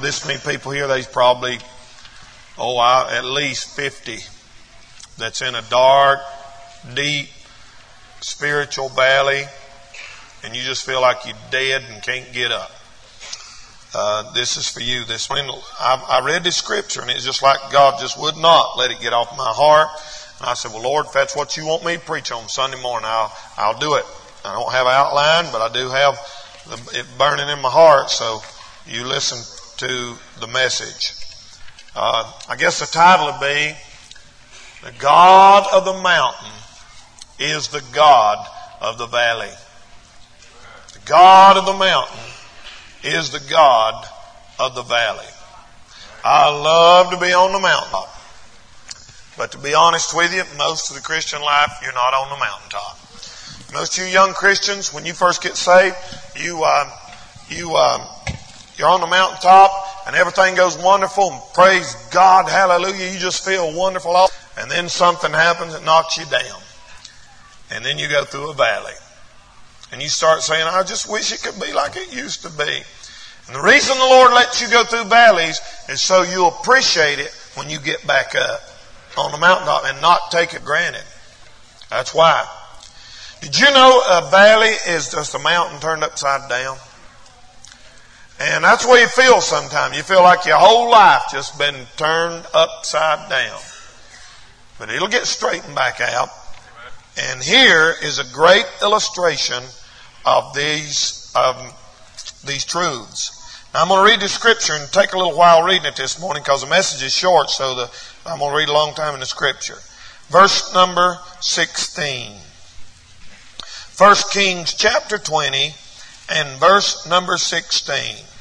this many people here, there's probably, at least 50 that's in a dark, deep, spiritual valley, and you just feel like you're dead and can't get up. This is for you. This morning, I read this scripture, and it's just like God just would not let it get off my heart. And I said, well, Lord, if that's what you want me to preach on Sunday morning, I'll do it. I don't have an outline, but I do have it burning in my heart. So you listen to the message. I guess the title would be, The God of the Mountain is the God of the Valley. The God of the mountain is the God of the valley. I love to be on the mountaintop. But to be honest with you, most of the Christian life, you're not on the mountaintop. Most of you young Christians, when you first get saved, you're on the mountaintop and everything goes wonderful and praise God, hallelujah. You just feel wonderful. And then something happens that knocks you down. And then you go through a valley. And you start saying, I just wish it could be like it used to be. And the reason the Lord lets you go through valleys is so you'll appreciate it when you get back up on the mountaintop and not take it granted. That's why. Did you know a valley is just a mountain turned upside down? And that's the way you feel sometimes. You feel like your whole life just been turned upside down. But it'll get straightened back out. And here is a great illustration of these truths. Now, I'm going to read the scripture and take a little while reading it this morning because the message is short, so I'm going to read a long time in the scripture. Verse number 16. 1 Kings chapter 20 and verse number 16.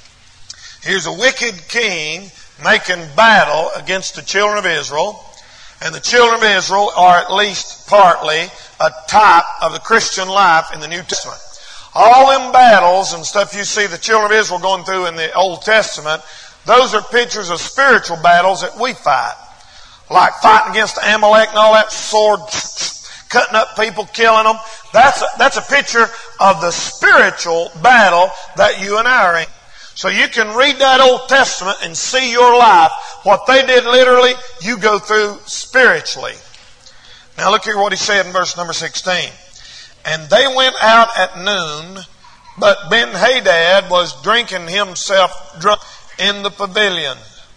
Here's a wicked king making battle against the children of Israel. And the children of Israel are at least partly a type of the Christian life in the New Testament. All them battles and stuff you see the children of Israel going through in the Old Testament, those are pictures of spiritual battles that we fight. Like fighting against Amalek and all that, sword, cutting up people, killing them. That's a picture of the spiritual battle that you and I are in. So you can read that Old Testament and see your life. What they did literally, you go through spiritually. Now look here what he said in verse number 16. And they went out at noon, but Ben-Hadad was drinking himself drunk in the pavilion.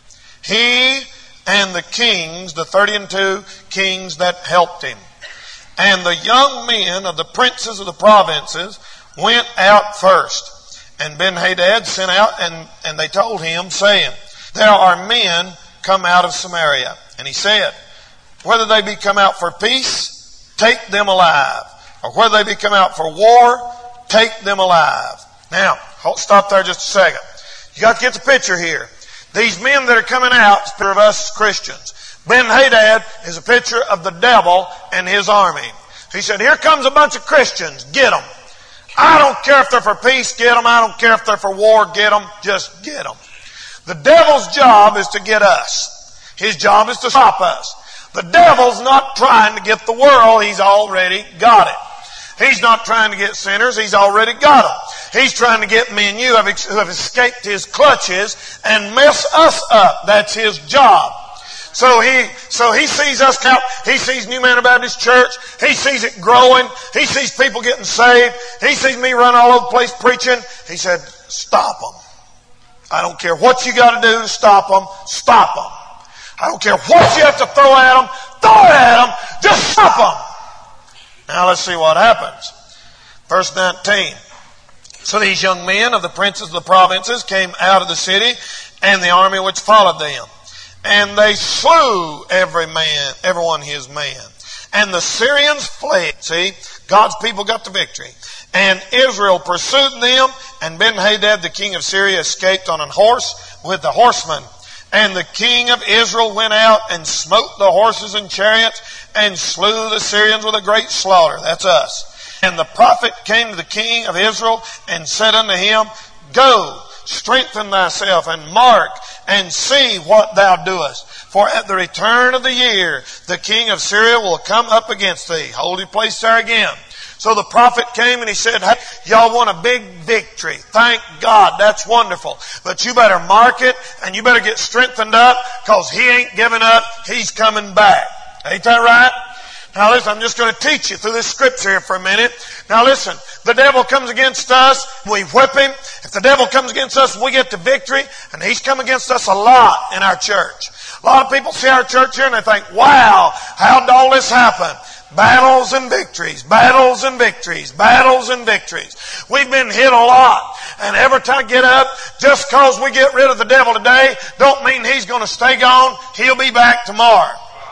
He and the kings, the 32 kings that helped him. And the young men of the princes of the provinces went out first. And Ben-Hadad sent out and they told him, saying, there are men come out of Samaria. And he said, whether they be come out for peace, take them alive. Or whether they be come out for war, take them alive. Now, stop there just a second. You got to get the picture here. These men that are coming out is a picture of us Christians. Ben-Hadad is a picture of the devil and his army. He said, here comes a bunch of Christians. Get them. I don't care if they're for peace, get them. I don't care if they're for war, get them. Just get them. The devil's job is to get us. His job is to stop us. The devil's not trying to get the world. He's already got it. He's not trying to get sinners. He's already got them. He's trying to get me and you who have escaped his clutches and mess us up. That's his job. So he sees us count. He sees New Manor Baptist Church. He sees it growing. He sees people getting saved. He sees me run all over the place preaching. He said, stop them. I don't care what you got to do to stop them. Stop them. I don't care what you have to throw at them. Throw it at them. Just stop them. Now let's see what happens. Verse 19. So these young men of the princes of the provinces came out of the city and the army which followed them. And they slew everyone his man. And the Syrians fled. See, God's people got the victory. And Israel pursued them, and Ben-Hadad, the king of Syria, escaped on a horse with the horsemen. And the king of Israel went out and smote the horses and chariots and slew the Syrians with a great slaughter. That's us. And the prophet came to the king of Israel and said unto him, go, strengthen thyself and mark and see what thou doest. For at the return of the year, the king of Syria will come up against thee. Hold your place there again. So the prophet came and he said, hey, y'all want a big victory. Thank God. That's wonderful. But you better mark it and you better get strengthened up because he ain't giving up. He's coming back. Ain't that right? Now listen, I'm just going to teach you through this scripture here for a minute. Now listen, the devil comes against us, we whip him. If the devil comes against us, we get the victory. And he's come against us a lot in our church. A lot of people see our church here and they think, wow, how did all this happen? Battles and victories, battles and victories, battles and victories. We've been hit a lot. And every time we get up, just because we get rid of the devil today, don't mean he's going to stay gone. He'll be back tomorrow.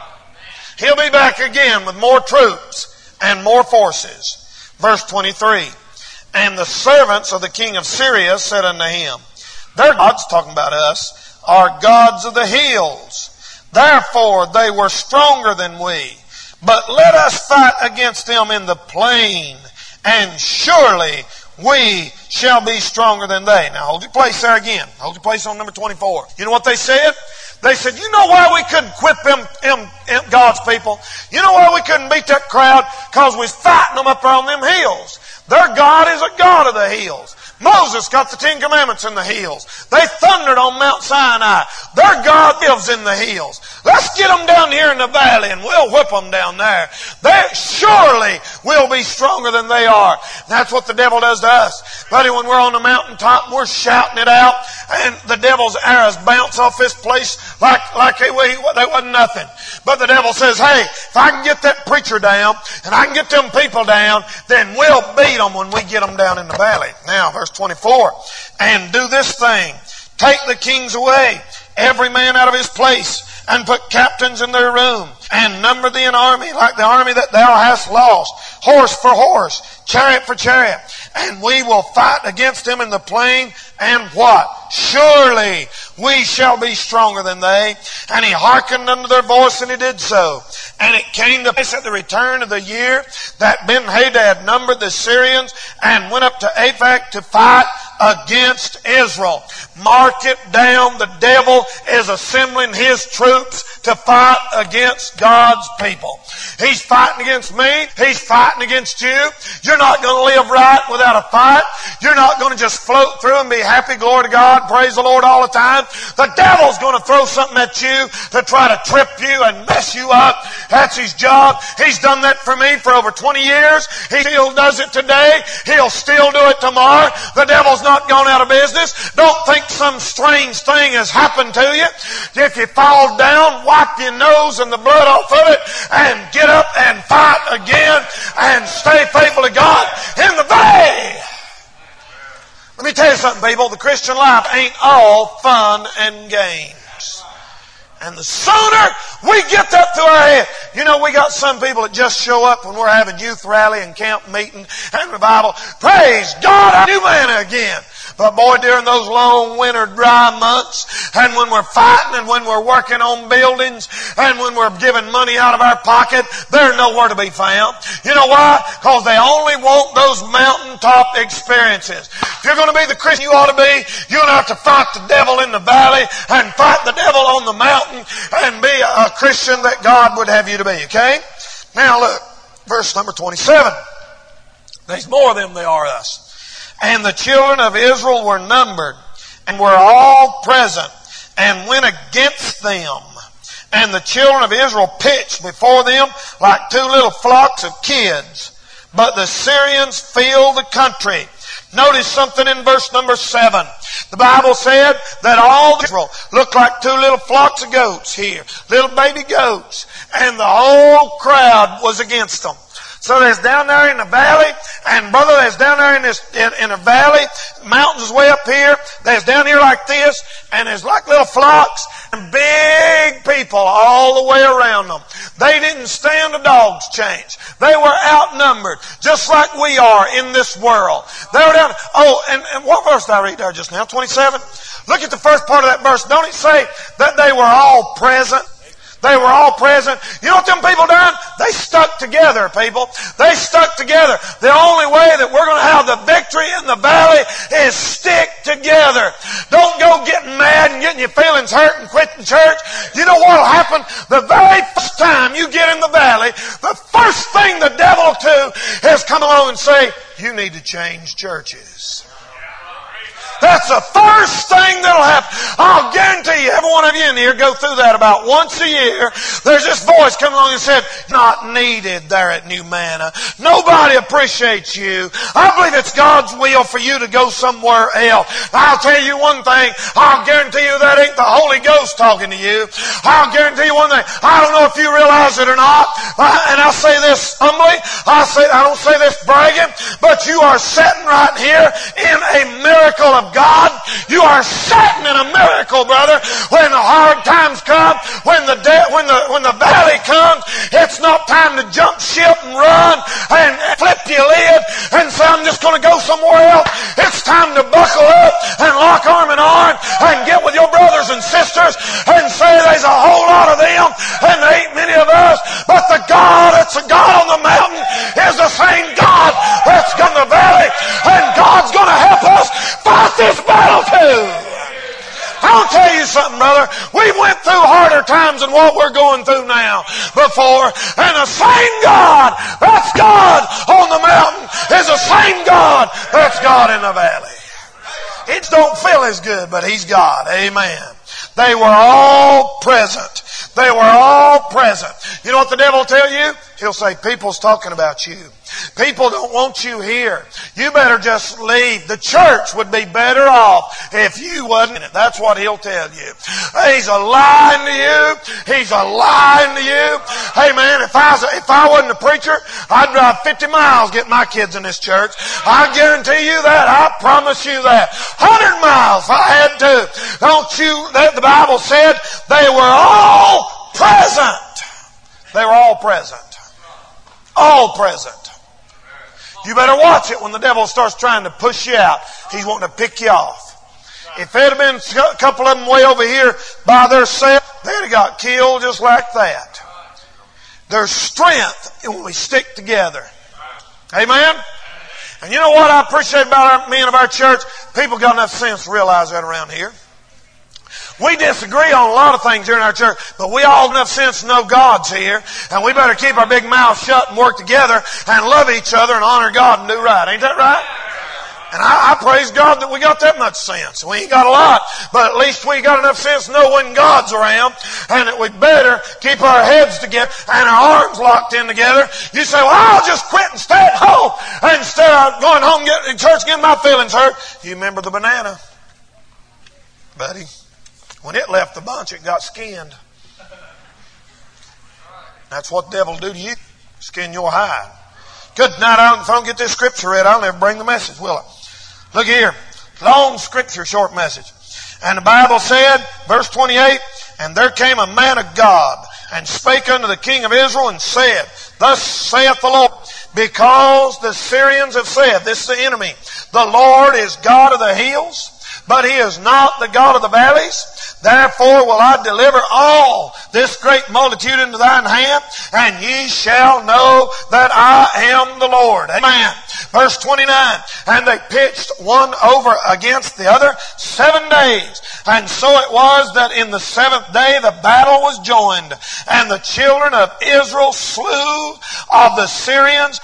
He'll be back again with more troops and more forces. Verse 23. And the servants of the king of Syria said unto him, their gods, talking about us, are gods of the hills. Therefore they were stronger than we. But let us fight against them in the plain, and surely we shall be stronger than they. Now hold your place there again. Hold your place on number 24. You know what they said? They said, you know why we couldn't whip them God's people? You know why we couldn't beat that crowd? Because we're fighting them up there on them hills. Their God is a God of the hills. Moses got the 10 Commandments in the hills. They thundered on Mount Sinai. Their God lives in the hills. Let's get them down here in the valley and we'll whip them down there. They surely will be stronger than they are. That's what the devil does to us. Buddy, when we're on the mountaintop and we're shouting it out and the devil's arrows bounce off this place like they wasn't nothing. But the devil says, hey, if I can get that preacher down and I can get them people down, then we'll beat them when we get them down in the valley. Now, verse 24. And do this thing. Take the kings away, every man out of his place, and put captains in their room, and number thee an army like the army that thou hast lost, horse for horse, chariot for chariot, and we will fight against them in the plain, and what? Surely we shall be stronger than they. And he hearkened unto their voice, and he did so. And it came to pass at the return of the year that Ben-Hadad numbered the Syrians and went up to Aphek to fight against Israel. Mark it down, the devil is assembling his troops to fight against God's people. He's fighting against me. He's fighting against you. You're not going to live right without a fight. You're not going to just float through and be happy, glory to God, praise the Lord all the time. The devil's going to throw something at you to try to trip you and mess you up. That's his job. He's done that for me for over 20 years. He still does it today. He'll still do it tomorrow. The devil's not gone out of business. Don't think some strange thing has happened to you. If you fall down, wipe your nose and the blood off of it and get up and fight again and stay faithful to God in the valley. Let me tell you something, people. The Christian life ain't all fun and games. And the sooner we get that through our head. You know, we got some people that just show up when we're having youth rally and camp meeting and revival. Praise God, I'm a new man again. But boy, during those long winter dry months, and when we're fighting and when we're working on buildings and when we're giving money out of our pocket, they're nowhere to be found. You know why? Because they only want those mountaintop experiences. If you're going to be the Christian you ought to be, you're going to have to fight the devil in the valley and fight the devil on the mountain and be a Christian that God would have you to be. Okay? Now look, verse number 27. There's more of them, they are us. And the children of Israel were numbered, and were all present, and went against them. And the children of Israel pitched before them like two little flocks of kids. But the Syrians filled the country. Notice something in verse number 7. The Bible said that all Israel looked like two little flocks of goats here, little baby goats, and the whole crowd was against them. So there's down there in the valley, and brother, there's down there in the valley, mountains way up here, there's down here like this, and there's like little flocks, and big people all the way around them. They didn't stand a dog's chance. They were outnumbered, just like we are in this world. They were down, and what verse did I read there just now? 27? Look at the first part of that verse. Don't it say that they were all present? They were all present. You know what them people done? They stuck together, people. They stuck together. The only way that we're going to have the victory in the valley is stick together. Don't go getting mad and getting your feelings hurt and quitting church. You know what will happen? The very first time you get in the valley, the first thing the devil will do is come along and say, you need to change churches. That's the first thing that'll happen. I'll guarantee you, every one of you in here go through that about once a year. There's this voice coming along and said, not needed there at New Manna. Nobody appreciates you. I believe it's God's will for you to go somewhere else. I'll tell you one thing. I'll guarantee you that ain't the Holy Ghost talking to you. I'll guarantee you one thing. I don't know if you realize it or not. And I say this humbly. I don't say this bragging. But you are sitting right here in a miracle of God. You are sitting in a miracle, brother. When the hard times come, when the valley comes, it's not time to jump ship and run and flip your lid and say, I'm just going to go somewhere else. It's time to buckle up and lock arm in arm and get with your brothers and sisters and say there's a whole lot of them and there ain't many of us, but the God that's a God on the mountain is the same God that's in the valley, and God's going to help us fight this battle too. I'll tell you something, brother. We went through harder times than what we're going through now before. And the same God that's God on the mountain is the same God that's God in the valley. It don't feel as good, but He's God. Amen. They were all present. They were all present. You know what the devil will tell you? He'll say, people's talking about you. People don't want you here. You better just leave. The church would be better off if you wasn't in it. That's what he'll tell you. He's a lying to you. He's a lying to you. Hey man, if I wasn't a preacher, I'd drive 50 miles to get my kids in this church. I guarantee you that. I promise you that. 100 miles if I had to. Don't you, the Bible said they were all present. They were all present. All present. You better watch it when the devil starts trying to push you out. He's wanting to pick you off. If there'd have been a couple of them way over here by themselves, they'd have got killed just like that. There's strength when we stick together. Amen? And you know what I appreciate about men of our church? People got enough sense to realize that around here. We disagree on a lot of things here in our church, but we all have enough sense to know God's here, and we better keep our big mouth shut and work together and love each other and honor God and do right. Ain't that right? And I praise God that we got that much sense. We ain't got a lot, but at least we got enough sense to know when God's around, and that we better keep our heads together and our arms locked in together. You say, well, I'll just quit and stay at home instead of going home getting in church getting my feelings hurt. You remember the banana, buddy? When it left the bunch, it got skinned. That's what the devil will do to you. Skin your hide. Good night. If I don't get this scripture read, I'll never bring the message, will I? Look here. Long scripture, short message. And the Bible said, verse 28, and there came a man of God and spake unto the king of Israel and said, thus saith the Lord, because the Syrians have said, this is the enemy, the Lord is God of the hills, but He is not the God of the valleys. Therefore will I deliver all this great multitude into thine hand, and ye shall know that I am the Lord. Amen. Verse 29, and they pitched one over against the other 7 days. And so it was that in the 7th day the battle was joined, and the children of Israel slew of the Syrians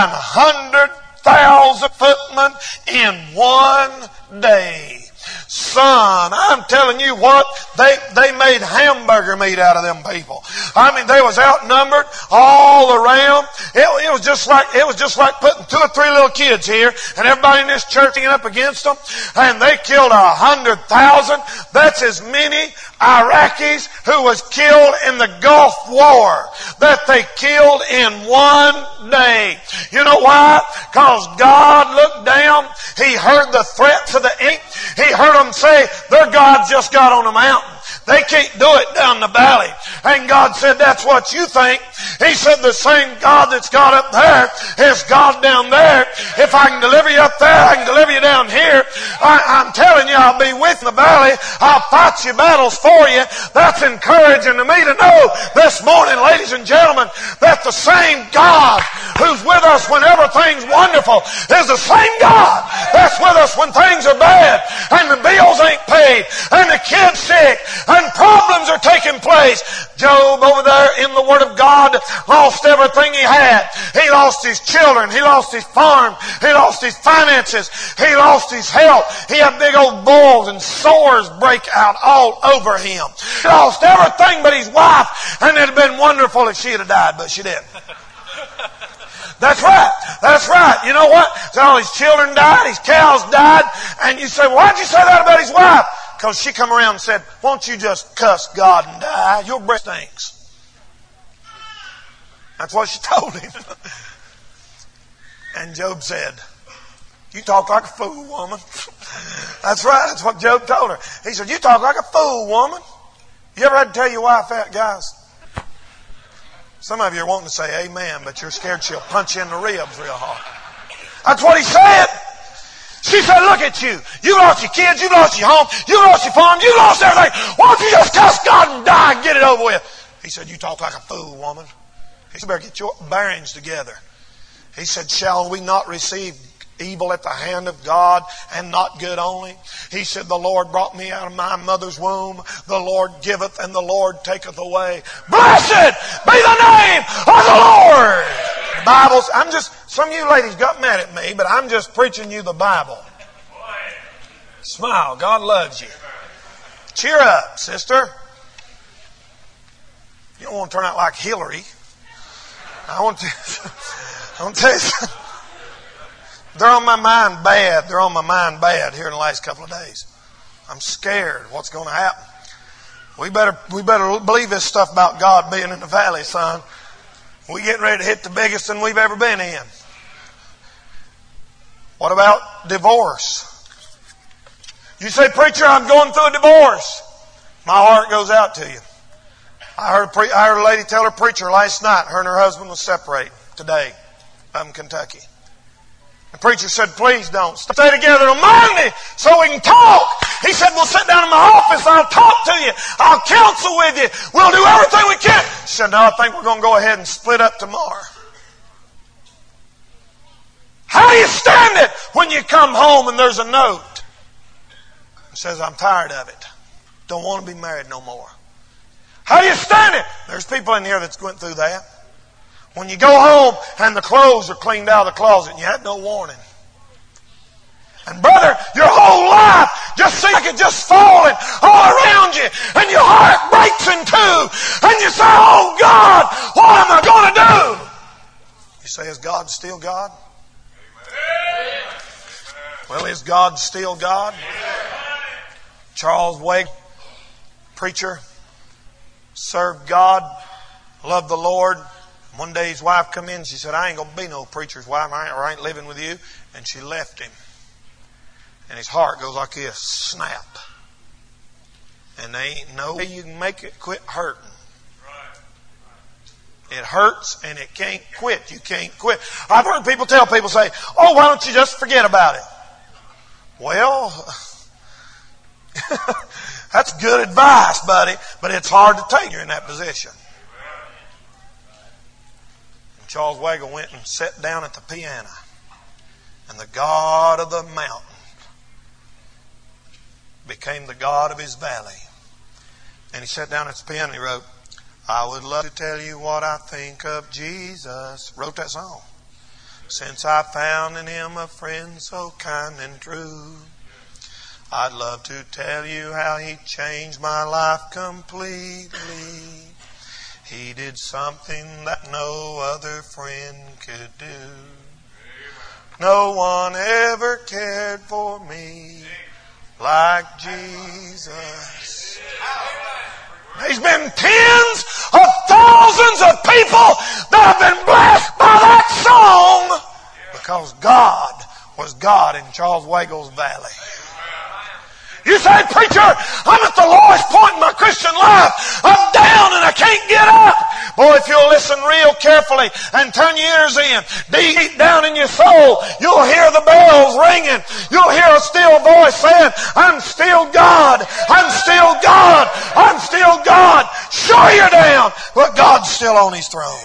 100,000 footmen in 1 day. Son, I'm telling you what, they made hamburger meat out of them people. I mean, they was outnumbered all around. It was just like putting 2 or 3 little kids here and everybody in this church getting up against them, and they killed 100,000. That's as many Iraqis who was killed in the Gulf War that they killed in 1 day. You know why? Because God looked down. He heard the threats of the enemy. He heard them say, their God's just got on a mountain. They can't do it down the valley. And God said, that's what you think. He said, the same God that's God up there is God down there. If I can deliver you up there, I can deliver you down here. I'm telling you, I'll be with the valley. I'll fight your battles for you. That's encouraging to me to know this morning, ladies and gentlemen, that the same God who's with us when everything's wonderful is the same God that's with us when things are bad and the bills ain't paid and the kid's sick and problems are taking place. Job over there in the Word of God lost everything he had. He lost his children. He lost his farm. He lost his finances. He lost his health. He had big old boils and sores break out all over him. He lost everything but his wife, and it'd have been wonderful if she had died, but she didn't. That's right. That's right. You know what? So all his children died, his cows died, and you say, well, why'd you say that about his wife? Because she come around and said, won't you just cuss God and die? Your breath stinks. That's what she told him. And Job said, you talk like a fool, woman. That's right. That's what Job told her. He said, you talk like a fool, woman. You ever had to tell your wife that, guys? Some of you are wanting to say amen, but you're scared she'll punch you in the ribs real hard. That's what he said. She said, look at you. You lost your kids. You lost your home. You lost your farm. You lost everything. Why don't you just cuss God and die and get it over with? He said, you talk like a fool, woman. He said, better get your bearings together. He said, shall we not receive evil at the hand of God and not good only? He said, the Lord brought me out of my mother's womb. The Lord giveth and the Lord taketh away. Blessed be the name of the Lord. The Bible's, some of you ladies got mad at me, but I'm just preaching you the Bible. Smile. God loves you. Cheer up, sister. You don't want to turn out like Hillary. I want to tell you something. They're on my mind bad. They're on my mind bad here in the last couple of days. I'm scared what's going to happen. We better believe this stuff about God being in the valley, son. We're getting ready to hit the biggest than we've ever been in. What about divorce? You say, preacher, I'm going through a divorce. My heart goes out to you. I heard a lady tell her preacher last night her and her husband was separated today up in Kentucky. The preacher said, please don't. Stay together on Monday so we can talk. He said, we'll sit down in my office. I'll talk to you. I'll counsel with you. We'll do everything we can. She said, no, I think we're going to go ahead and split up tomorrow. How do you stand it when you come home and there's a note? It says, I'm tired of it. Don't want to be married no more. How do you stand it? There's people in here that's went through that. When you go home and the clothes are cleaned out of the closet and you had no warning. And brother, your whole life just seems like it's just falling all around you. And your heart breaks in two. And you say, oh God, what am I going to do? You say, is God still God? Well, is God still God? Charles Wegg, preacher, served God, loved the Lord. One day his wife come in, she said, I ain't going to be no preacher's wife, I ain't living with you. And she left him. And his heart goes like this, snap. And there ain't no way you can make it quit hurting. It hurts and it can't quit. You can't quit. I've heard people tell people say, oh, why don't you just forget about it? Well, that's good advice, buddy, but it's hard to take you in that position. And Charles Waggle went and sat down at the piano, and the God of the mountain became the God of his valley. And he sat down at the piano and he wrote, I would love to tell you what I think of Jesus. Wrote that song. Since I found in him a friend so kind and true. I'd love to tell you how he changed my life completely. He did something that no other friend could do. No one ever cared for me like Jesus. There's been tens of thousands of people that have been blessed by that song because God was God in Charles Waggle's valley. You say, preacher, I'm at the lowest point in my Christian Boy, if you'll listen real carefully and turn your ears in, deep down in your soul, you'll hear the bells ringing. You'll hear a still voice saying, I'm still God. I'm still God. I'm still God. Sure you're down, but God's still on His throne.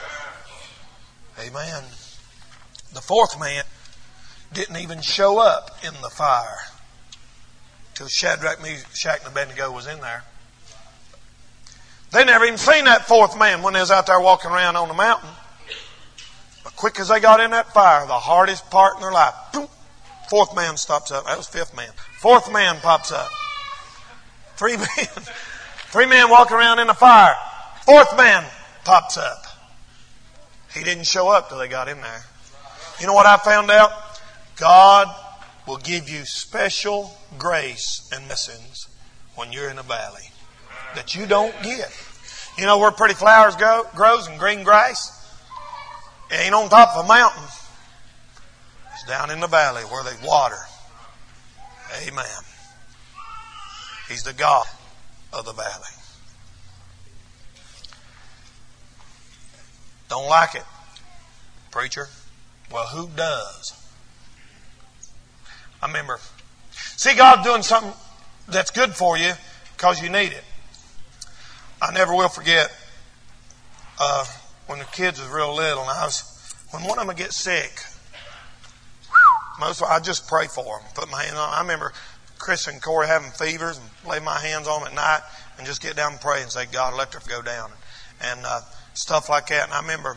Amen. The fourth man didn't even show up in the fire till Shadrach, Meshach, and Abednego was in there. They never even seen that fourth man when they was out there walking around on the mountain. But quick as they got in that fire, the hardest part in their life, boom, fourth man stops up. That was fifth man. Fourth man pops up. Three men walking around in the fire. Fourth man pops up. He didn't show up till they got in there. You know what I found out? God will give you special grace and blessings when you're in a valley that you don't get. You know where pretty flowers grows and green grass? It ain't on top of a mountain. It's down in the valley where they water. Amen. He's the God of the valley. Don't like it, preacher? Well, who does? I remember, see God's doing something that's good for you because you need it. I never will forget when the kids was real little, and when one of them would get sick, I just pray for them, put my hand on them. I remember Chris and Corey having fevers and lay my hands on them at night and just get down and pray and say, God, let her go down, and stuff like that. And I remember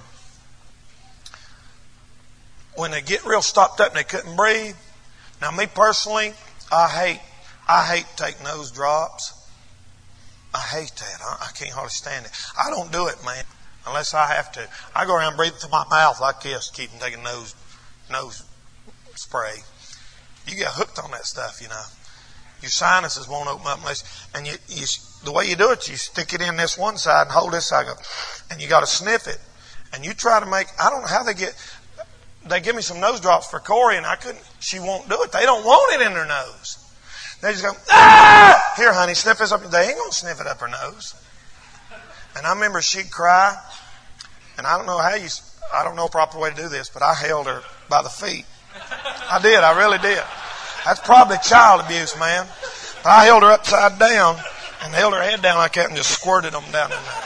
when they get real stopped up and they couldn't breathe. Now, me personally, I hate to take nose drops. I hate that. I can't hardly stand it. I don't do it, man, unless I have to. I go around breathing through my mouth like this, keep from taking nose spray. You get hooked on that stuff, you know. Your sinuses won't open up unless, and the way you do it, you stick it in this one side and hold this side, and you got to sniff it. And you try to make, I don't know how they give me some nose drops for Corey, and she won't do it. They don't want it in their nose. They just go, ah! Here, honey, sniff this up. They ain't going to sniff it up her nose. And I remember she'd cry, and I don't know a proper way to do this, but I held her by the feet. I did, I really did. That's probably child abuse, man. But I held her upside down and held her head down like that and just squirted them down in there.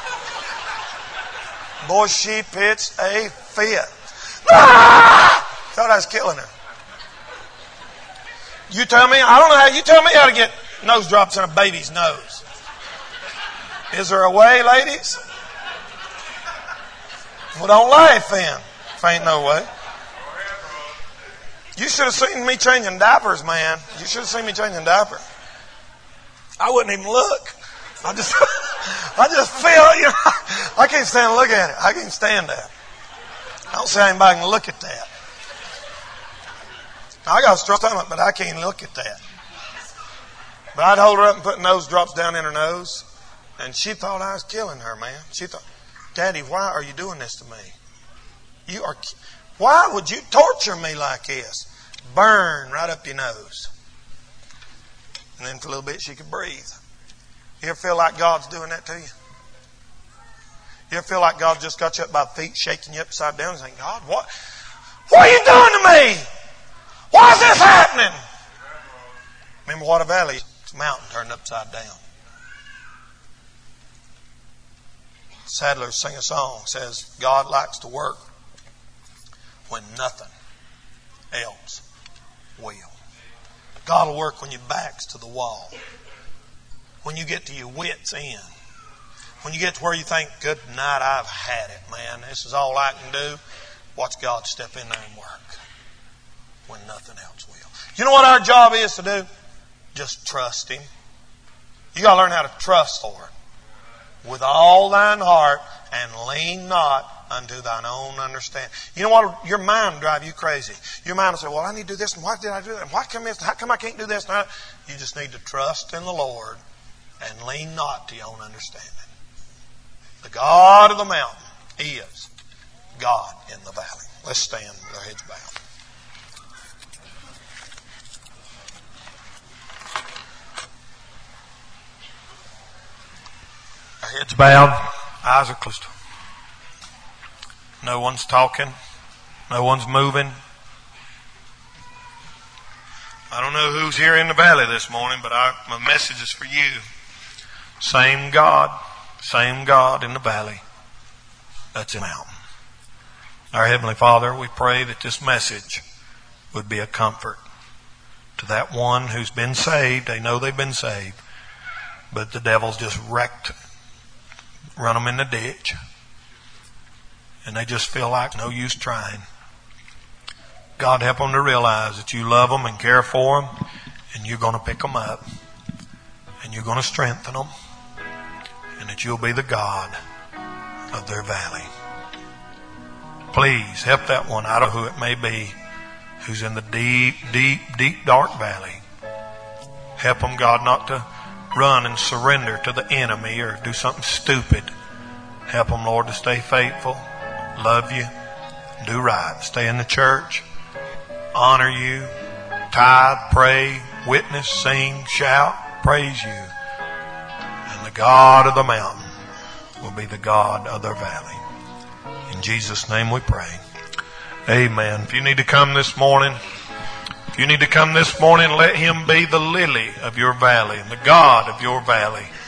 Boy, she pitched a fit. Ah! Thought I was killing her. You tell me how to get nose drops in a baby's nose. Is there a way, ladies? Well, don't laugh then. If ain't no way. You should have seen me changing diapers, man. You should have seen me changing diapers. I wouldn't even look. I just feel, you know, I can't stand to look at it. I can't stand that. I don't see anybody can look at that. I got a strong stomach, but I can't look at that. But I'd hold her up and put nose drops down in her nose, and she thought I was killing her, man. She thought, Daddy, why are you doing this to me? Why would you torture me like this? Burn right up your nose. And then for a little bit she could breathe. You ever feel like God's doing that to you? You ever feel like God just got you up by the feet, shaking you upside down and saying, God, what are you doing to me? Why is this happening? Remember what a valley is? It's a mountain turned upside down. Sadlers sing a song, says, God likes to work when nothing else will. God will work when your back's to the wall. When you get to your wits' end. When you get to where you think, good night, I've had it, man. This is all I can do. Watch God step in there and work when nothing else will. You know what our job is to do? Just trust Him. You got to learn how to trust the Lord with all thine heart and lean not unto thine own understanding. You know what? Your mind will drive you crazy. Your mind will say, well, I need to do this, and why did I do that? And how come I can't do this? You just need to trust in the Lord and lean not to your own understanding. The God of the mountain is God in the valley. Let's stand with our heads bowed. Our heads bowed, eyes are closed. No one's talking. No one's moving. I don't know who's here in the valley this morning, but my message is for you. Same God in the valley. That's in the mountain. Our Heavenly Father, we pray that this message would be a comfort to that one who's been saved. They know they've been saved, but the devil's just wrecked, run them in the ditch, and they just feel like no use trying. God, help them to realize that you love them and care for them, and you're going to pick them up, and you're going to strengthen them, and that you'll be the God of their valley. Please help that one, out of who it may be, who's in the deep, dark valley. Help them, God, not to run and surrender to the enemy or do something stupid. Help them, Lord, to stay faithful, love you, do right, stay in the church, honor you, tithe, pray, witness, sing, shout, praise you. And the God of the mountain will be the God of their valley. In Jesus' name we pray. Amen. If you need to come this morning, let Him be the lily of your valley and the God of your valley.